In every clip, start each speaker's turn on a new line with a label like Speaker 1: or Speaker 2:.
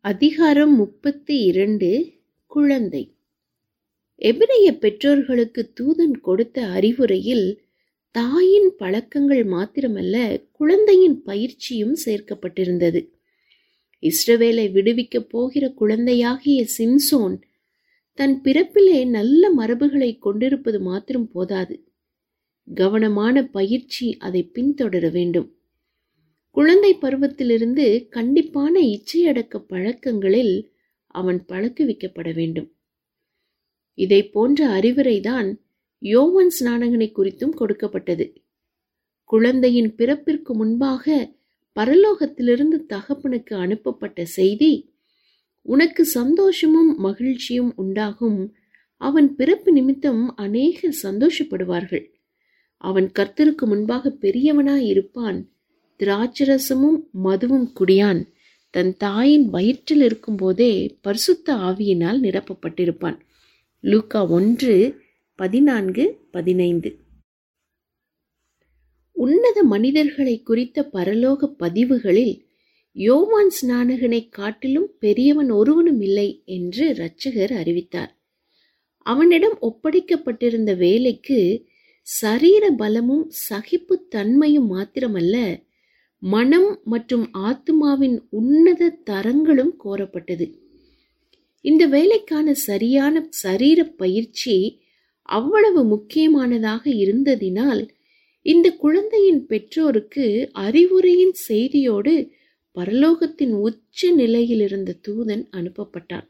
Speaker 1: அதிகாரம் 32. குழந்தை. எபிரெய பெற்றோர்களுக்கு தூதன் கொடுத்த அறிவுரையில் தாயின் பழக்கங்கள் மாத்திரமல்ல, குழந்தையின் பயிற்சியும் சேர்க்கப்பட்டிருந்தது. இஸ்ரவேலை விடுவிக்கப் போகிற குழந்தையாகிய சிம்சோன் தன் பிறப்பிலே நல்ல மரபுகளை கொண்டிருப்பது மாத்திரம் போதாது, கவனமான பயிற்சி அதை பின்தொடர வேண்டும். குழந்தை பருவத்திலிருந்து கண்டிப்பான இச்சையடக்க பழக்கங்களில் அவன் பழக்குவிக்கப்பட வேண்டும். இதை போன்ற அறிவுரைதான் யோவான் ஸ்நானகனை குறித்தும் கொடுக்கப்பட்டது. குழந்தையின் பிறப்பிற்கு முன்பாக பரலோகத்திலிருந்து தகப்பனுக்கு அனுப்பப்பட்ட செய்தி, உனக்கு சந்தோஷமும் மகிழ்ச்சியும் உண்டாகும், அவன் பிறப்பு நிமித்தம் அநேகர் சந்தோஷப்படுவார்கள், அவன் கர்த்தருக்கு முன்பாக பெரியவனாய் இருப்பான், திராட்சரசமும் மதுவும் குடியான், தன் தாயின் வயிற்றில் இருக்கும் போதே பரிசுத்த ஆவியினால் நிரப்பப்பட்டிருப்பான். லூக்கா 1:14-15. உன்னத மனிதர்களை குறித்த பரலோக பதிவுகளில் யோவான் ஸ்நானகனை காட்டிலும் பெரியவன் ஒருவனும் இல்லை என்று இரட்சகர் அறிவித்தார். அவனிடம் ஒப்படைக்கப்பட்டிருந்த வேலைக்கு சரீர பலமும் சகிப்பு தன்மையும் மாத்திரமல்ல, மனம் மற்றும் ஆத்துமாவின் உன்னத தரங்களும் கோரப்பட்டது. இந்த வேலைக்கான சரியான சரீர பயிற்சி அவ்வளவு முக்கியமானதாக இருந்ததினால் இந்த குழந்தையின் பெற்றோருக்கு அறிவுரையின் செய்தியோடு பரலோகத்தின் உச்ச நிலையில் இருந்த தூதன் அனுப்பப்பட்டான்.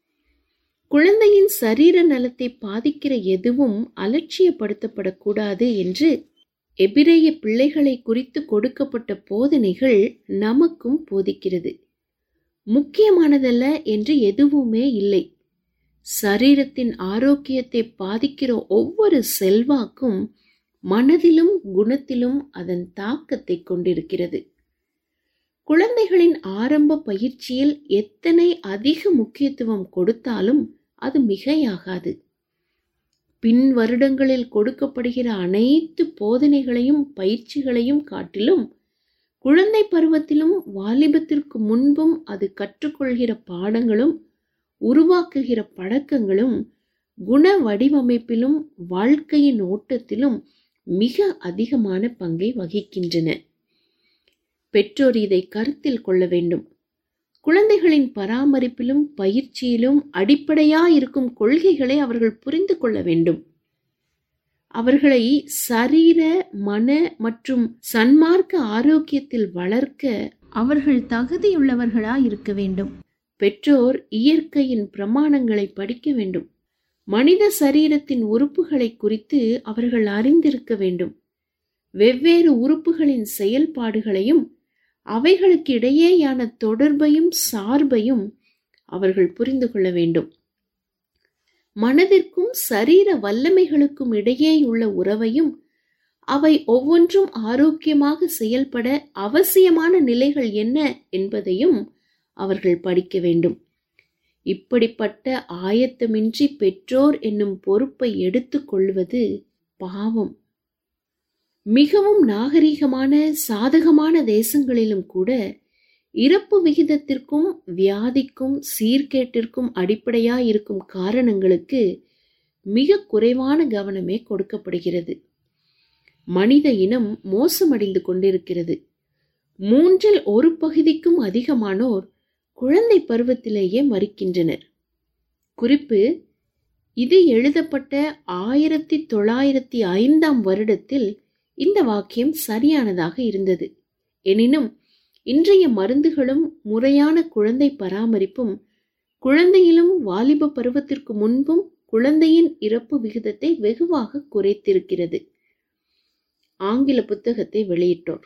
Speaker 1: குழந்தையின் சரீர நலத்தை பாதிக்கிற எதுவும் அலட்சியப்படுத்தப்படக்கூடாது என்று எபிரெய பிள்ளைகளை குறித்து கொடுக்கப்பட்ட போதனைகள் நமக்கும் போதிக்கிறது. முக்கியமானதல்ல என்று எதுவுமே இல்லை. சரீரத்தின் ஆரோக்கியத்தை பாதிக்கிற ஒவ்வொரு செல்வாக்கும் மனதிலும் குணத்திலும் அதன் தாக்கத்தை கொண்டிருக்கிறது. குழந்தைகளின் ஆரம்ப பயிற்சியில் எத்தனை அதிக முக்கியத்துவம் கொடுத்தாலும் அது மிகையாகாது. பின் வருடங்களில் கொடுக்கப்படுகிற அனைத்து போதனைகளையும் பயிற்சிகளையும் காட்டிலும் குழந்தை பருவத்திலும் வாலிபத்திற்கு முன்பும் அது கற்றுக்கொள்கிற பாடங்களும் உருவாக்குகிற பழக்கங்களும் குண வடிவமைப்பிலும் வாழ்க்கையின் ஓட்டத்திலும் மிக அதிகமான பங்கை வகிக்கின்றன. பெற்றோர் இதை கருத்தில் கொள்ள வேண்டும். குழந்தைகளின் பராமரிப்பிலும் பயிற்சியிலும் அடிப்படையாயிருக்கும் கொள்கைகளை அவர்கள் புரிந்து கொள்ள வேண்டும். அவர்களை சரீர, மன மற்றும் சன்மார்க்க ஆரோக்கியத்தில் வளர்க்க அவர்கள் தகுதியுள்ளவர்களாய் இருக்க வேண்டும். பெற்றோர் இயற்கையின் பிரமாணங்களை படிக்க வேண்டும். மனித சரீரத்தின் உறுப்புகளை குறித்து அவர்கள் அறிந்திருக்க வேண்டும். வெவ்வேறு உறுப்புகளின் செயல்பாடுகளையும் அவைகளுக்கு இடையேயான தொடர்பையும் சார்பையும் அவர்கள் புரிந்து கொள்ள வேண்டும். மனதிற்கும் சரீர வல்லமைகளுக்கும் இடையே உள்ள உறவையும் அவை ஒவ்வொன்றும் ஆரோக்கியமாக செயல்பட அவசியமான நிலைகள் என்ன என்பதையும் அவர்கள் படிக்க வேண்டும். இப்படிப்பட்ட ஆயத்தமின்றி பெற்றோர் என்னும் பொறுப்பை எடுத்துக் கொள்வது பாவம். மிகவும் நாகரிகமான சாதகமான தேசங்களிலும் கூட இறப்பு விகிதத்திற்கும் வியாதிக்கும் சீர்கேட்டிற்கும் அடிப்படையாயிருக்கும் காரணங்களுக்கு மிக குறைவான கவனமே கொடுக்கப்படுகிறது. மனித இனம் மோசமடைந்து கொண்டிருக்கிறது. 1/3 அதிகமானோர் குழந்தை பருவத்திலேயே மரிக்கின்றனர். குறிப்பு: இது எழுதப்பட்ட 1905 வருடத்தில் இந்த வாக்கியம் சரியானதாக இருந்தது. எனினும் இன்றைய மருந்துகளும் முறையான குழந்தை பராமரிப்பும் குழந்தையிலும் வாலிப பருவத்திற்கு முன்பும் குழந்தையின் இறப்பு விகிதத்தை வெகுவாக குறைத்திருக்கிறது. ஆங்கில புத்தகத்தை வெளியிட்டோர்.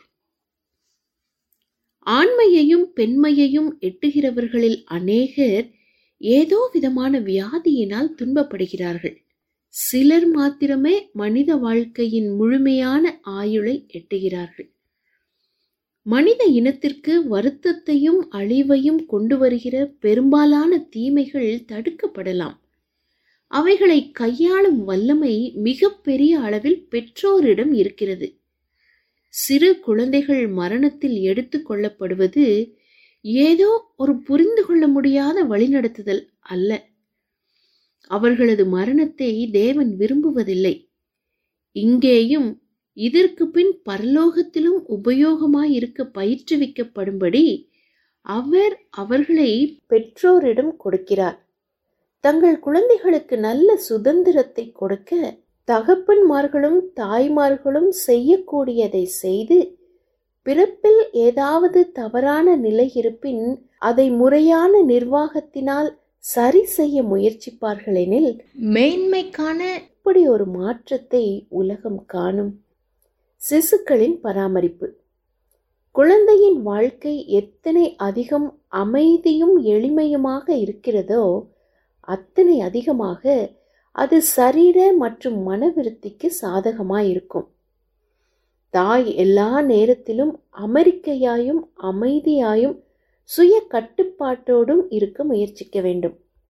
Speaker 1: ஆண்மையையும் பெண்மையையும் எட்டுகிறவர்களில் அநேகர் ஏதோ விதமான வியாதியினால் துன்பப்படுகிறார்கள். சிலர் மாத்திரமே மனித வாழ்க்கையின் முழுமையான ஆயுளை எட்டுகிறார்கள். மனித இனத்திற்கு வருத்தத்தையும் அழிவையும் கொண்டு வருகிற பெரும்பாலான தீமைகள் தடுக்கப்படலாம். அவைகளை கையாளும் வல்லமை மிக பெரிய அளவில் பெற்றோரிடம் இருக்கிறது. சிறு குழந்தைகள் மரணத்தில் எடுத்து கொள்ளப்படுவது ஏதோ ஒரு புரிந்து கொள்ள முடியாத வழிநடத்துதல் அல்ல. அவர்களது மரணத்தை தேவன் விரும்புவதில்லை. இங்கேயும் இதற்கு பின் பரலோகத்திலும் உபயோகமாயிருக்க பயிற்றுவிக்கப்படும்படி அவர் அவர்களை பெற்றோரிடம் கொடுக்கிறார். தங்கள் குழந்தைகளுக்கு நல்ல சுதந்திரத்தை கொடுக்க தகப்பன்மார்களும் தாய்மார்களும் செய்யக்கூடியதை செய்து, பிறப்பில் ஏதாவது தவறான நிலை இருப்பின் அதை முறையான நிர்வாகத்தினால் சரி செய்ய முயற்சிப்பார்களெனில் மேன்மைக்கான இப்படி ஒரு மாற்றத்தை உலகம் காணும். சிசுக்களின் பராமரிப்பு. குழந்தையின் வாழ்க்கை எத்தனை அதிகம் அமைதியும் எளிமையுமாக இருக்கிறதோ அத்தனை அதிகமாக அது சரீர மற்றும் மனவிருத்திக்கு சாதகமாயிருக்கும். தாய் எல்லா நேரத்திலும் அமெரிக்கையாயும் அமைதியாயும் சுய கட்டுப்பாட்டோடும் இருக்க முயற்சிக்க வேண்டும்.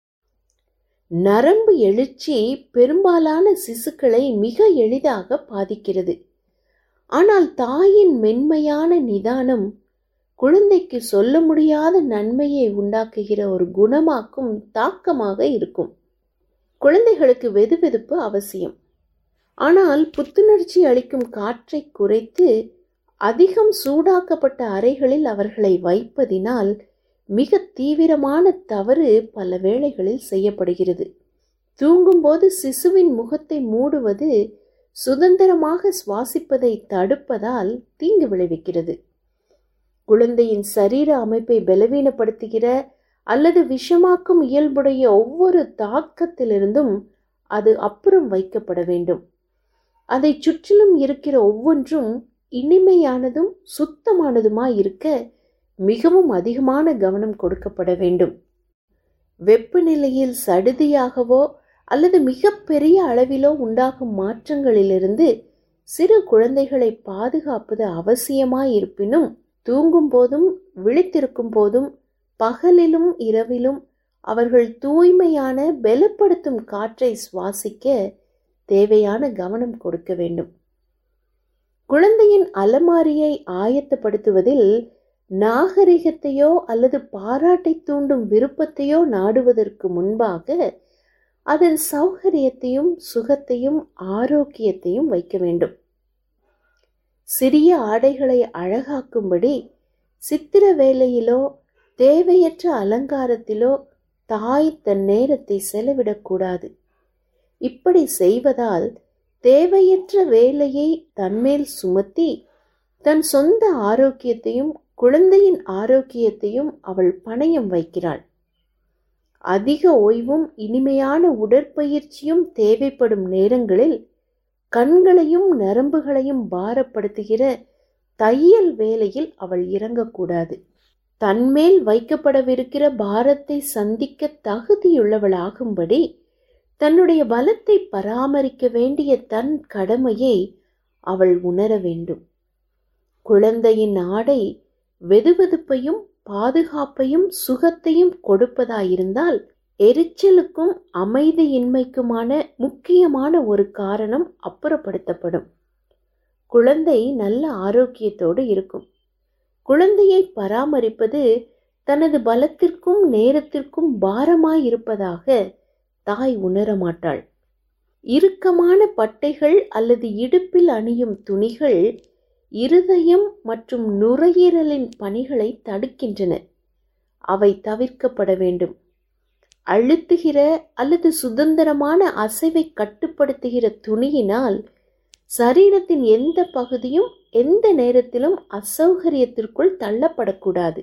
Speaker 1: நரம்பு எழுச்சி பெரும்பாலான சிசுக்களை மிக எளிதாக பாதிக்கிறது. ஆனால் தாயின் மென்மையான நிதானம் குழந்தைக்கு சொல்ல முடியாத நன்மையை உண்டாக்குகிற ஒரு குணமாக்கும் தாக்கமாக இருக்கும். குழந்தைகளுக்கு வெதுவெதுப்பு அவசியம். ஆனால் புத்துணர்ச்சி அளிக்கும் காற்றை குறைத்து அதிகம் சூடாக்கப்பட்ட அறைகளில் அவர்களை வைப்பதினால் மிக தீவிரமான தவறு பல வேளைகளில் செய்யப்படுகிறது. தூங்கும்போது சிசுவின் முகத்தை மூடுவது சுதந்திரமாக சுவாசிப்பதை தடுப்பதால் தீங்கு விளைவிக்கிறது. குழந்தையின் சரீர அமைப்பை பலவீனப்படுத்துகிற அல்லது விஷமாக்கும் இயல்புடைய ஒவ்வொரு தாக்கத்திலிருந்தும் அது அப்புறம் வைக்கப்பட வேண்டும். அதை சுற்றிலும் இருக்கிற ஒவ்வொன்றும் இனிமையானதும் சுத்தமானதுமாய் இருக்க மிகவும் அதிகமான கவனம் கொடுக்கப்பட வேண்டும். வெப்பநிலையில் சடுதியாகவோ அல்லது மிக பெரிய அளவிலோ உண்டாகும் மாற்றங்களிலிருந்து சிறு குழந்தைகளை பாதுகாப்பது அவசியமாயிருப்பினும், தூங்கும் போதும் விழித்திருக்கும் போதும் பகலிலும் இரவிலும் அவர்கள் தூய்மையான பலப்படுத்தும் காற்றை சுவாசிக்க தேவையான கவனம் கொடுக்க வேண்டும். குழந்தையின் அலமாரியை ஆயத்தப்படுத்துவதில் நாகரிகத்தையோ அல்லது பாராட்டை தூண்டும் விருப்பத்தையோ நாடுவதற்கு முன்பாக அதன் சௌகரியத்தையும் சுகத்தையும் ஆரோக்கியத்தையும் வைக்க வேண்டும். சிறிய ஆடைகளை அழகாக்கும்படி சித்திர வேலையிலோ தேவையற்ற அலங்காரத்திலோ தாய் தன் நேரத்தை செலவிடக்கூடாது. இப்படி செய்வதால் தேவையற்ற வேலையை தன்மேல் சுமத்தி தன் சொந்த ஆரோக்கியத்தையும் குழந்தையின் ஆரோக்கியத்தையும் அவள் பணயம் வைக்கிறாள். அதிக ஓய்வும் இனிமையான உடற்பயிற்சியும் தேவைப்படும் நேரங்களில் கண்களையும் நரம்புகளையும் பாரப்படுத்துகிற தையல் வேலையில் அவள் இறங்கக்கூடாது. தன்மேல் வைக்கப்படவிருக்கிற பாரத்தை சந்திக்க தகுதியுள்ளவளாகும்படி தன்னுடைய பலத்தை பராமரிக்க வேண்டிய தன் கடமையை அவள் உணர வேண்டும். குழந்தையின் ஆடை வெதுவெதுப்பையும் பாதுகாப்பையும் சுகத்தையும் கொடுப்பதாயிருந்தால் எரிச்சலுக்கும் அமைதியின்மைக்குமான முக்கியமான ஒரு காரணம் அப்புறப்படுத்தப்படும். குழந்தை நல்ல ஆரோக்கியத்தோடு இருக்கும். குழந்தையை பராமரிப்பது தனது பலத்திற்கும் நேரத்திற்கும் பாரமாயிருப்பதாக தாய் உணரமாட்டாள். இறுக்கமான பட்டைகள் அல்லது இடுப்பில் அணியும் துணிகள் இருதயம் மற்றும் நுரையீரலின் பணிகளை தடுக்கின்றன. அவை தவிர்க்கப்பட வேண்டும். அழுத்துகிற அல்லது சுதந்திரமான அசைவை கட்டுப்படுத்துகிற துணியினால் சரீரத்தின் எந்த பகுதியும் எந்த நேரத்திலும் அசௌகரியத்திற்குள் தள்ளப்படக்கூடாது.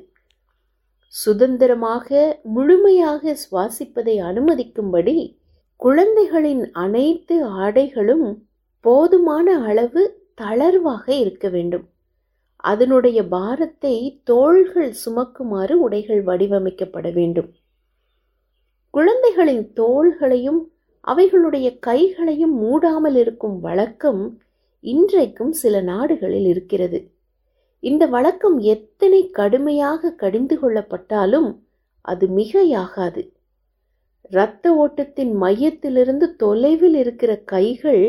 Speaker 1: சுதந்திரமாக முழுமையாக சுவாசிப்பதை அனுமதிக்கும்படி குழந்தைகளின் அனைத்து ஆடைகளும் போதுமான அளவு தளர்வாக இருக்க வேண்டும். அதனுடைய பாரத்தை தோள்கள் சுமக்குமாறு உடைகள் வடிவமைக்கப்பட வேண்டும். குழந்தைகளின் தோள்களையும் அவைகளுடைய கைகளையும் மூடாமல் இருக்கும் வழக்கம் இன்றைக்கும் சில நாடுகளில் இருக்கிறது. இந்த வழக்கம் எத்தனை கடுமையாக கடிந்து கொள்ளப்பட்டாலும் அது மிகையாகாது. இரத்த ஓட்டத்தின் மையத்திலிருந்து தொலைவில் இருக்கிற கைகள்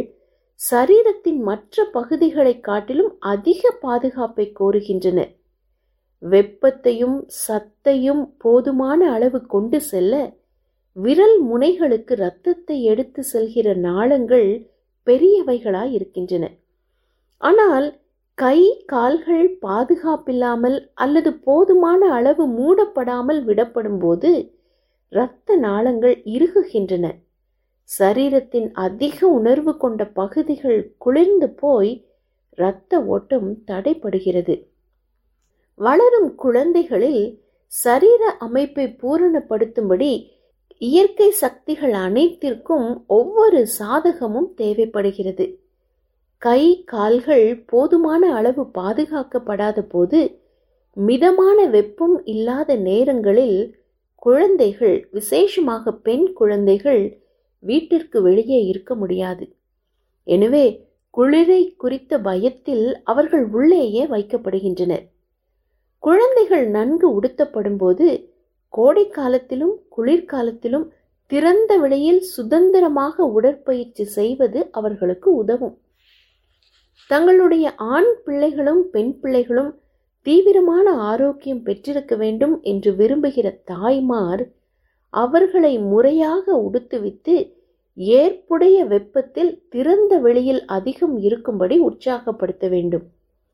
Speaker 1: சரீரத்தின் மற்ற பகுதிகளை காட்டிலும் அதிக பாதுகாப்பை கோருகின்றன. வெப்பத்தையும் சத்தையும் போதுமான அளவு கொண்டு செல்ல விரல் முனைகளுக்கு இரத்தத்தை எடுத்து செல்கிற நாளங்கள் பெரியவைகளாய் இருக்கின்றன. ஆனால் கை கால்கள் பாதுகாப்பில்லாமல் அல்லது போதுமான அளவு மூடப்படாமல் விடப்படும் போது இரத்த நாளங்கள் இறுகுகின்றன. சரீரத்தின் அதிக உணர்வு கொண்ட பகுதிகள் குளிர்ந்து போய் இரத்த ஓட்டம் தடைப்படுகிறது. வளரும் குழந்தைகளில் சரீர அமைப்பை பூரணப்படுத்தும்படி இயற்கை சக்திகள் அனைத்திற்கும் ஒவ்வொரு சாதகமும் தேவைப்படுகிறது. கை கால்கள் போதுமான அளவு பாதுகாக்கப்படாத போது, மிதமான வெப்பம் இல்லாத நேரங்களில் குழந்தைகள், விசேஷமாக பெண் குழந்தைகள், வீட்டிற்கு வெளியே இருக்க முடியாது. எனவே குளிரை குறித்த பயத்தில் அவர்கள் உள்ளேயே வைக்கப்படுகின்றனர். குழந்தைகள் நன்கு உடுத்தப்படும் போது கோடை காலத்திலும் குளிர்காலத்திலும் திறந்த வெளியில் சுதந்திரமாக உடற்பயிற்சி செய்வது அவர்களுக்கு உதவும். தங்களுடைய ஆண் பிள்ளைகளும் பெண் பிள்ளைகளும் தீவிரமான ஆரோக்கியம் பெற்றிருக்க வேண்டும் என்று விரும்புகிற தாய்மார் அவர்களை முறையாக உடுத்துவித்து ஏற்புடைய வெப்பத்தில் திறந்த வெளியில் அதிகம் இருக்கும்படி உற்சாகப்படுத்த வேண்டும்.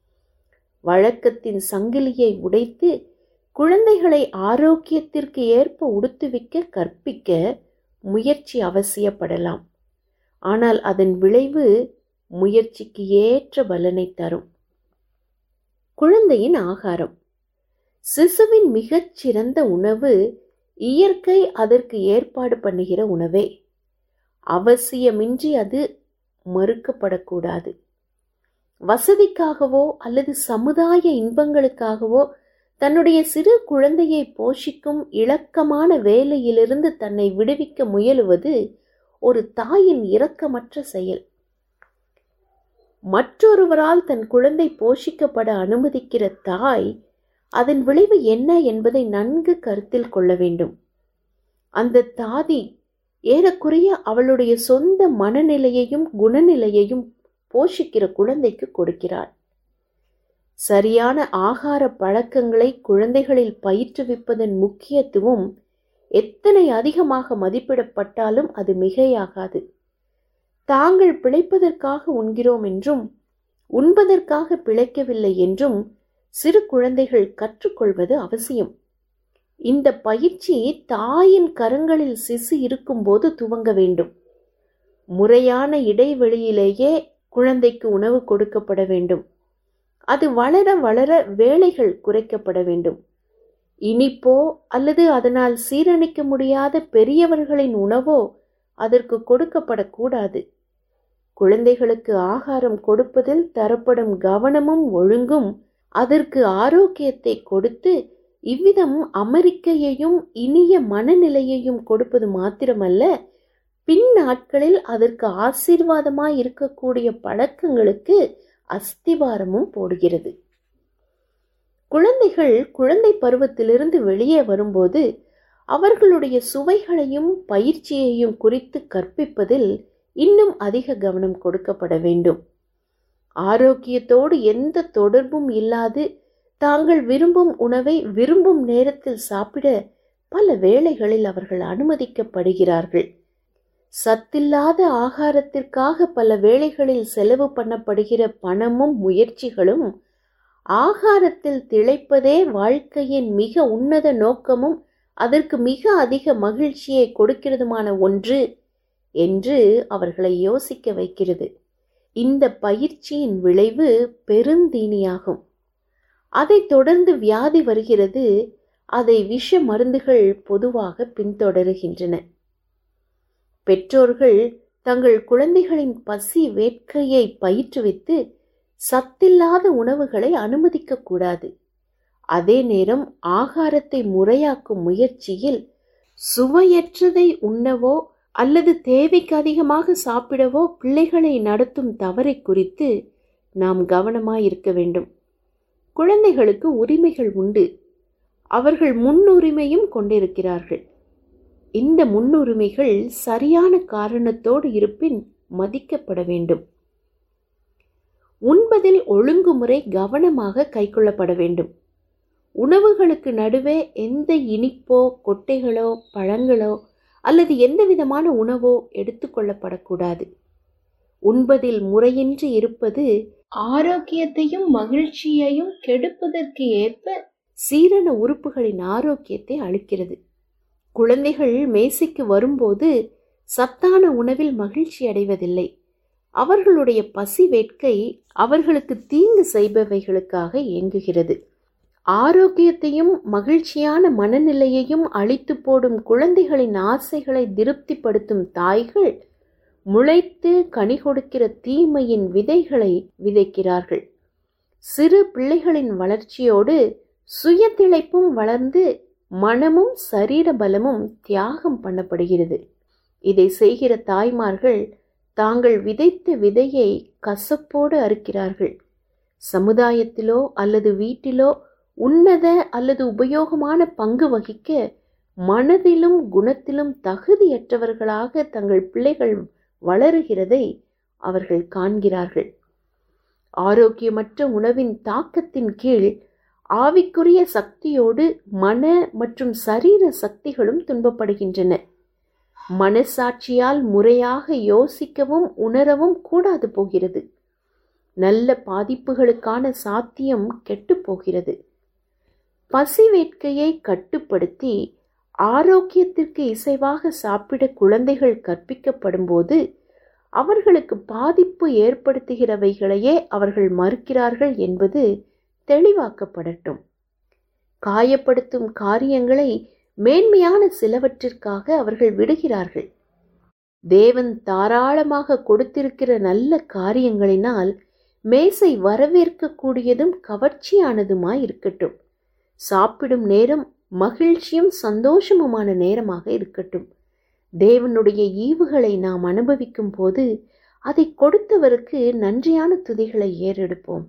Speaker 1: வழக்கத்தின் சங்கிலியை உடைத்து குழந்தைகளை ஆரோக்கியத்திற்கு ஏற்ப உடுத்துவிக்க கற்பிக்க முயற்சி அவசியப்படலாம். ஆனால் அதன் விளைவு முயற்சிக்கு ஏற்ற பலனை தரும். குழந்தையின் ஆகாரம். சிசுவின் மிகச் சிறந்த உணவு இயற்கை அதற்கு ஏற்பாடு பண்ணுகிற உணவே. அவசியமின்றி அது மறுக்கப்படக்கூடாது. வசதிக்காகவோ அல்லது சமுதாய இன்பங்களுக்காகவோ தன்னுடைய சிறு குழந்தையை போஷிக்கும் இலக்கமான வேலையிலிருந்து தன்னை விடுவிக்க முயலுவது ஒரு தாயின் இரக்கமற்ற செயல். மற்றொருவரால் தன் குழந்தை போஷிக்கப்பட அனுமதிக்கிற தாய் அதன் விளைவு என்ன என்பதை நன்கு கருத்தில் கொள்ள வேண்டும். அந்த தாதி ஏறக்குறைய அவளுடைய சொந்த மனநிலையையும் குணநிலையையும் போஷிக்கிற குழந்தைக்கு கொடுக்கிறாள். சரியான ஆகார பழக்கங்களை குழந்தைகளில் பயிற்றுவிப்பதன் முக்கியத்துவம் எத்தனை அதிகமாக மதிப்பிடப்பட்டாலும் அது மிகையாகாது. தாங்கள் பிழைப்பதற்காக உண்கிறோம் என்றும் உண்பதற்காக பிழைக்கவில்லை என்றும் சிறு குழந்தைகள் கற்றுக்கொள்வது அவசியம். இந்த பயிற்சி தாயின் கரங்களில் சிசு இருக்கும்போது துவங்க வேண்டும். முறையான இடைவெளியிலேயே குழந்தைக்கு உணவு கொடுக்கப்பட வேண்டும். அது வளர வளர வேளைகள் குறைக்கப்பட வேண்டும். இனிப்போ அல்லது அதனால் சீரணிக்க முடியாத பெரியவர்களின் உணவோ அதற்கு கொடுக்கப்படக்கூடாது. குழந்தைகளுக்கு ஆகாரம் கொடுப்பதில் தரப்படும் கவனமும் ஒழுங்கும் அதற்கு ஆரோக்கியத்தை கொடுத்து இவ்விதம் அமெரிக்கையையும் இனிய மனநிலையையும் கொடுப்பது மாத்திரமல்ல, பின் நாட்களில் அதற்கு ஆசீர்வாதமாய் இருக்கக்கூடிய பழக்கங்களுக்கு அஸ்திவாரமும் போடுகிறது. குழந்தைகள் குழந்தை பருவத்திலிருந்து வெளியே வரும்போது அவர்களுடைய சுவைகளையும் பயிற்சியையும் குறித்து கற்பிப்பதில் இன்னும் அதிக கவனம் கொடுக்கப்பட வேண்டும். ஆரோக்கியத்தோடு எந்த தொடர்பும் இல்லாது தாங்கள் விரும்பும் உணவை விரும்பும் நேரத்தில் சாப்பிட பல வேளைகளில் அவர்கள் அனுமதிக்கப்படுகிறார்கள். சத்தில்லாத ஆகாரத்திற்காக பல வேளைகளில் செலவு பண்ணப்படுகிற பணமும் முயற்சிகளும் ஆகாரத்தில் திளைப்பதே வாழ்க்கையின் மிக உன்னத நோக்கமும் அதற்கு மிக அதிக மகிழ்ச்சியை கொடுக்கிறதுமான ஒன்று என்று அவர்களை யோசிக்க வைக்கிறது. இந்த பயிற்சியின் விளைவு பெருந்தீனியாகும். அதைத் தொடர்ந்து வியாதி வருகிறது. அதை விஷ மருந்துகள் பொதுவாக பின்தொடருகின்றன. பெற்றோர்கள் தங்கள் குழந்தைகளின் பசி வேட்கையை பயிற்றுவித்து சத்தில்லாத உணவுகளை அனுமதிக்க கூடாது. அதே நேரம் ஆகாரத்தை முறையாக்கும் முயற்சியில் சுவையற்றதை உண்ணவோ அல்லது தேவைக்கு அதிகமாக சாப்பிடவோ பிள்ளைகளை நடத்தும் தவறை குறித்து நாம் கவனமாயிருக்க வேண்டும். குழந்தைகளுக்கு உரிமைகள் உண்டு. அவர்கள் முன்னுரிமையும் கொண்டிருக்கிறார்கள். இந்த முன்னுரிமைகள் சரியான காரணத்தோடு இருப்பின் மதிக்கப்பட வேண்டும். உண்பதில் ஒழுங்குமுறை கவனமாக கைக்கொள்ளப்பட வேண்டும். உணவுகளுக்கு நடுவே எந்த இனிப்போ கொட்டைகளோ பழங்களோ அல்லது எந்த விதமான உணவோ எடுத்துக்கொள்ளப்படக்கூடாது. உண்பதில் முறையின்றி இருப்பது ஆரோக்கியத்தையும் மகிழ்ச்சியையும் கெடுப்பதற்கு ஏற்ப சீரண உறுப்புகளின் ஆரோக்கியத்தை அளிக்கிறது. குழந்தைகள் மேசைக்கு வரும்போது சத்தான உணவில் மகிழ்ச்சி அடைவதில்லை. அவர்களுடைய பசி வேட்கை அவர்களுக்கு தீங்கு செய்பவைகளுக்காக இயங்குகிறது. ஆரோக்கியத்தையும் மகிழ்ச்சியான மனநிலையையும் அழித்து போடும் குழந்தைகளின் ஆசைகளை திருப்திப்படுத்தும் தாய்கள் முளைத்து கனி கொடுக்கிற தீமையின் விதைகளை விதைக்கிறார்கள். சிறு பிள்ளைகளின் வளர்ச்சியோடு சுயத்திளைப்பும் வளர்ந்து மனமும் சரீர பலமும் தியாகம் பண்ணப்படுகிறது. இதை செய்கிற தாய்மார்கள் தாங்கள் விதைத்த விதையை கசப்போடு அறுக்கிறார்கள். சமுதாயத்திலோ அல்லது வீட்டிலோ உன்னத அல்லது உபயோகமான பங்கு வகிக்க மனதிலும் குணத்திலும் தகுதியற்றவர்களாக தங்கள் பிள்ளைகள் வளருகிறதை அவர்கள் காண்கிறார்கள். ஆரோக்கியமற்ற உணவின் தாக்கத்தின் கீழ் ஆவிக்குரிய சக்தியோடு மன மற்றும் சரீர சக்திகளும் துன்பப்படுகின்றன. மனசாட்சியால் முறையாக யோசிக்கவும் உணரவும் கூடாது போகிறது. நல்ல பாதிப்புகளுக்கான சாத்தியம் கெட்டுப்போகிறது. பசி வேட்கையை கட்டுப்படுத்தி ஆரோக்கியத்திற்கு இசைவாக சாப்பிட குழந்தைகள் கற்பிக்கப்படும் போது அவர்களுக்கு பாதிப்பு ஏற்படுத்துகிறவைகளையே அவர்கள் மறுக்கிறார்கள் என்பது தெளிவாக்கப்படட்டும். காயப்படுத்தும் காரியங்களை மேன்மையான சிலவற்றிற்காக அவர்கள் விடுகிறார்கள். தேவன் தாராளமாக கொடுத்திருக்கிற நல்ல காரியங்களினால் மேசை வரவேற்கக்கூடியதும் கவர்ச்சியானதுமாய் இருக்கட்டும். சாப்பிடும் நேரம் மகிழ்ச்சியும் சந்தோஷமுமான நேரமாக இருக்கட்டும். தேவனுடைய ஈவுகளை நாம் அனுபவிக்கும் போது அதை கொடுத்தவருக்கு நன்றியான துதிகளை ஏறெடுப்போம்.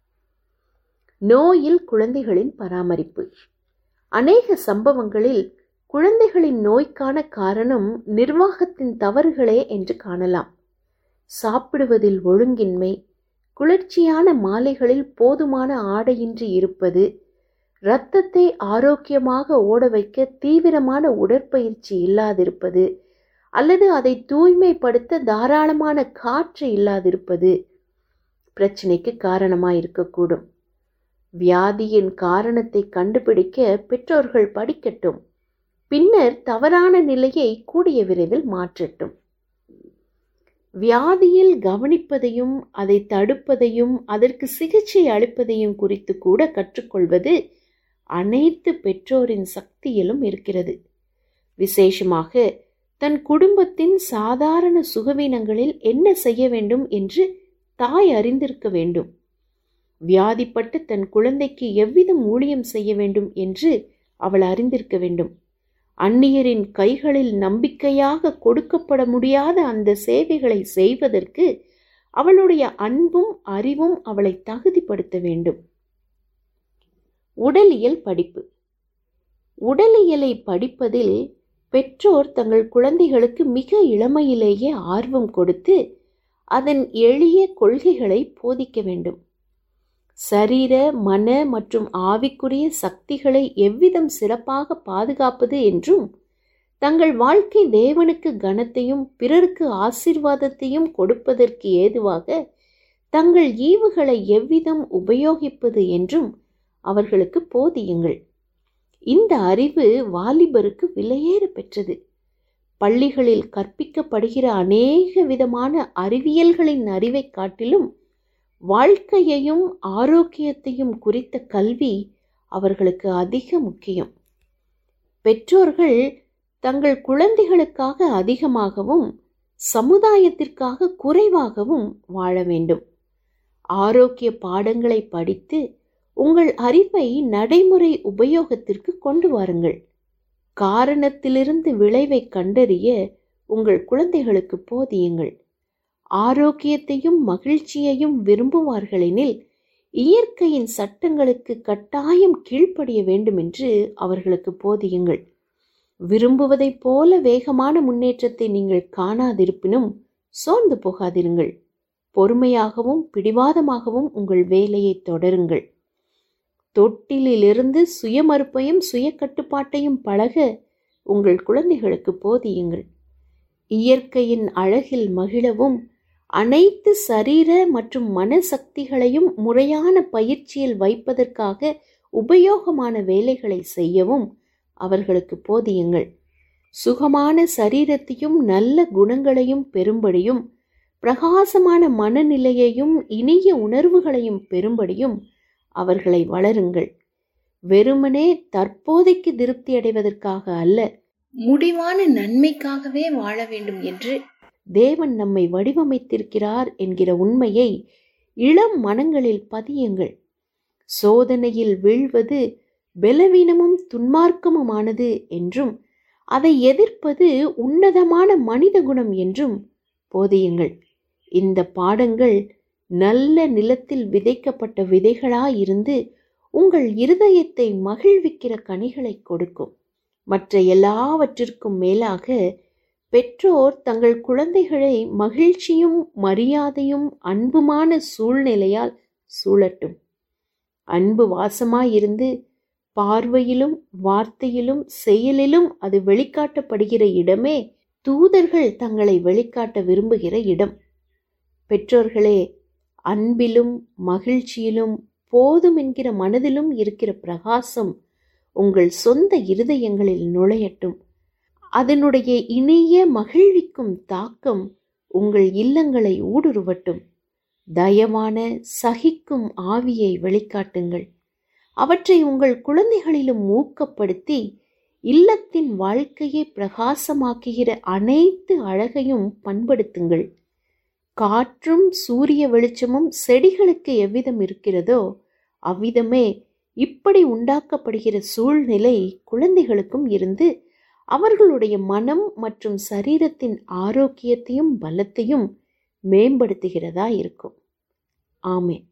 Speaker 1: நோயில் குழந்தைகளின் பராமரிப்பு. அநேக சம்பவங்களில் குழந்தைகளின் நோய்க்கான காரணம் நிர்வாகத்தின் தவறுகளே என்று காணலாம். சாப்பிடுவதில் ஒழுங்கின்மை, குளிர்ச்சியான மாலைகளில் போதுமான ஆடையின்றி இருப்பது, இரத்தத்தை ஆரோக்கியமாக ஓட வைக்க தீவிரமான உடற்பயிற்சி இல்லாதிருப்பது அல்லது அதை தூய்மைப்படுத்த தாராளமான காற்று இல்லாதிருப்பது பிரச்சனைக்கு காரணமாயிருக்கக்கூடும். வியாதியின் காரணத்தை கண்டுபிடிக்க பெற்றோர்கள் படிக்கட்டும். பின்னர் தவறான நிலையை கூடிய விரைவில் மாற்றட்டும். வியாதியில் கவனிப்பதையும் அதை தடுப்பதையும் அதற்கு சிகிச்சை அளிப்பதையும் குறித்து கூட கற்றுக்கொள்வது அனைத்து பெற்றோரின் சக்தியிலும் இருக்கிறது. விசேஷமாக தன் குடும்பத்தின் சாதாரண சுகவீனங்களில் என்ன செய்ய வேண்டும் என்று தாய் அறிந்திருக்க வேண்டும். வியாதிப்பட்டு தன் குழந்தைக்கு எவ்விதம் ஊழியம் செய்ய வேண்டும் என்று அவள் அறிந்திருக்க வேண்டும். அந்நியரின் கைகளில் நம்பிக்கையாக கொடுக்கப்பட முடியாத அந்த சேவைகளை செய்வதற்கு அவளுடைய அன்பும் அறிவும் அவளை தகுதிப்படுத்த வேண்டும். உடலியல் படிப்பு. உடலியலை படிப்பதில் பெற்றோர் தங்கள் குழந்தைகளுக்கு மிக இளமையிலேயே ஆர்வம் கொடுத்து அதன் எளிய கொள்கைகளை போதிக்க வேண்டும். சரீர, மன மற்றும் ஆவிக்குரிய சக்திகளை எவ்விதம் சிறப்பாக பாதுகாப்பது என்றும் தங்கள் வாழ்க்கை தேவனுக்கு கனத்தையும் பிறருக்கு ஆசீர்வாதத்தையும் கொடுப்பதற்கு ஏதுவாக தங்கள் ஈவுகளை எவ்விதம் உபயோகிப்பது என்றும் அவர்களுக்கு போதியுங்கள். இந்த அறிவு வாலிபருக்கு விலையேற பெற்றது. பள்ளிகளில் கற்பிக்கப்படுகிற அநேக விதமான அறிவியல்களின் அறிவை காட்டிலும் வாழ்க்கையையும் ஆரோக்கியத்தையும் குறித்த கல்வி அவர்களுக்கு அதிக முக்கியம். பெற்றோர்கள் தங்கள் குழந்தைகளுக்காக அதிகமாகவும் சமுதாயத்திற்காக குறைவாகவும் வாழ வேண்டும். ஆரோக்கிய பாடங்களை படித்து உங்கள் அறிவை நடைமுறை உபயோகத்திற்கு கொண்டு வாருங்கள். காரணத்திலிருந்து விளைவை கண்டறிய உங்கள் குழந்தைகளுக்கு போதியுங்கள். ஆரோக்கியத்தையும் மகிழ்ச்சியையும் விரும்புவார்களெனில் இயற்கையின் சட்டங்களுக்கு கட்டாயம் கீழ்ப்படிய வேண்டும் என்று அவர்களுக்கு போதியுங்கள். விரும்புவதைப் போல வேகமான முன்னேற்றத்தை நீங்கள் காணாதிருப்பினும் சோர்ந்து போகாதிருங்கள். பொறுமையாகவும் பிடிவாதமாகவும் உங்கள் வேலையை தொடருங்கள். தொட்டிலிலிருந்து சுயமறுப்பையும் சுய கட்டுப்பாட்டையும் பழக உங்கள் குழந்தைகளுக்கு போதியுங்கள். இயற்கையின் அழகில் மகிழவும் அனைத்து சரீர மற்றும் மனசக்திகளையும் முறையான பயிற்சியில் வைப்பதற்காக உபயோகமான வேலைகளை செய்யவும் அவர்களுக்கு போதியுங்கள். சுகமான சரீரத்தையும் நல்ல குணங்களையும் பெறும்படியும் பிரகாசமான மனநிலையையும் இனிய உணர்வுகளையும் பெறும்படியும் அவர்களை வளருங்கள். வெறுமனே தற்போதைக்கு திருப்தி அடைவதற்காக அல்ல, முடிவான நன்மைக்காகவே வாழ வேண்டும் என்று தேவன் நம்மை வடிவமைத்திருக்கிறார் என்கிற உண்மையை இளம் மனங்களில் பதியுங்கள். சோதனையில் வீழ்வது பலவீனமும் துன்மார்க்கமுமானது என்றும் அதை எதிர்ப்பது உன்னதமான மனித குணம் என்றும் போதியுங்கள். இந்த பாடங்கள் நல்ல நிலத்தில் விதைக்கப்பட்ட விதைகளாயிருந்து உங்கள் இருதயத்தை மகிழ்விக்கிற கனிகளை கொடுக்கும். மற்ற எல்லாவற்றிற்கும் மேலாக பெற்றோர் தங்கள் குழந்தைகளை மகிழ்ச்சியும் மரியாதையும் அன்புமான சூழ்நிலையால் சூழட்டும். அன்பு வாசமாயிருந்து பார்வையிலும் வார்த்தையிலும் செயலிலும் அது வெளிக்காட்டப்படுகிற இடமே தூதர்கள் தங்களை வெளிக்காட்ட விரும்புகிற இடம். பெற்றோர்களே, அன்பிலும் மகிழ்ச்சியிலும் போதும் என்கிற மனதிலும் இருக்கிற பிரகாசம் உங்கள் சொந்த இருதயங்களில் நுழையட்டும். அதனுடைய இனிய மகிழ்விக்கும் தாக்கம் உங்கள் இல்லங்களை ஊடுருவட்டும். தயவான சகிக்கும் ஆவியை வெளிக்காட்டுங்கள். அவற்றை உங்கள் குழந்தைகளிலும் ஊக்கப்படுத்தி இல்லத்தின் வாழ்க்கையை பிரகாசமாக்குகிற அனைத்து அழகையும் பண்படுத்துங்கள். காற்றும் சூரிய வெளிச்சமும் செடிகளுக்கு எவ்விதம் இருக்கிறதோ அவ்விதமே இப்படி உண்டாக்கப்படுகிற சூழ்நிலை குழந்தைகளுக்கும் இருந்து அவர்களுடைய மனம் மற்றும் சரீரத்தின் ஆரோக்கியத்தையும் பலத்தையும் மேம்படுத்துகிறதா இருக்கும். ஆமென்.